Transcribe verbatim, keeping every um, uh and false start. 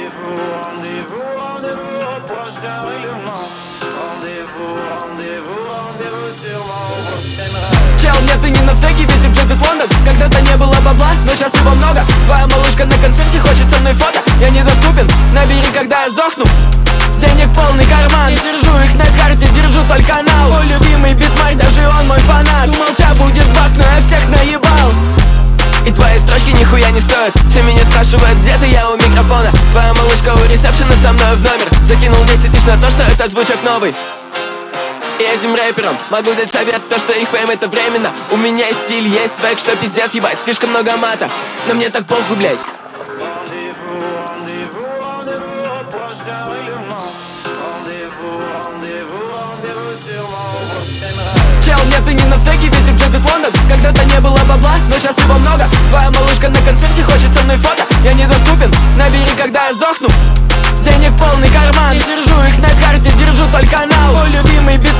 Rendez-vous, rendez-vous, rendez-vous au prochain règlement. Rendez-vous, rendez-vous, rendez-vous sûrement au prochain rêve. Чел, нет, ты не на стейке, ведь ты в Лондон. Когда-то не было бабла, но сейчас его много. Твоя малышка на концерте хочет со мной фото. Я недоступен, набери, когда я сдохну. Денег полный карман, не держу их на карте, держу только нал. Твой любимый битмарь, даже он мой фанат. Думал, ча будет бас, но я всех наебал. И твои строчки нихуя не стоят. Все меня спрашивают, где ты, я у микрофона. Твоя малышка у ресепшена со мной в номер. Закинул десять тысяч на то, что этот звучок новый. И этим рэперам могу дать совет, то, что их фейм это временно. У меня есть стиль, есть свек, что пиздец, ебать, слишком много мата. Но мне так похуй, блядь. Rendez-vous, rendez-vous, rendez-vous au prochain règlement. Rendez-vous, rendez-vous, rendez-vous sûrement au prochain rêve. Чел, нет, ты не на стейке, ведь ты в Лондон. Когда-то не было бабла, но сейчас его много. Твоя малышка на концерте хочет со мной фото. Я недоступен, набери, когда я сдохну. Денег полный карман, не держу их на карте, держу только нал. Твой любимый бит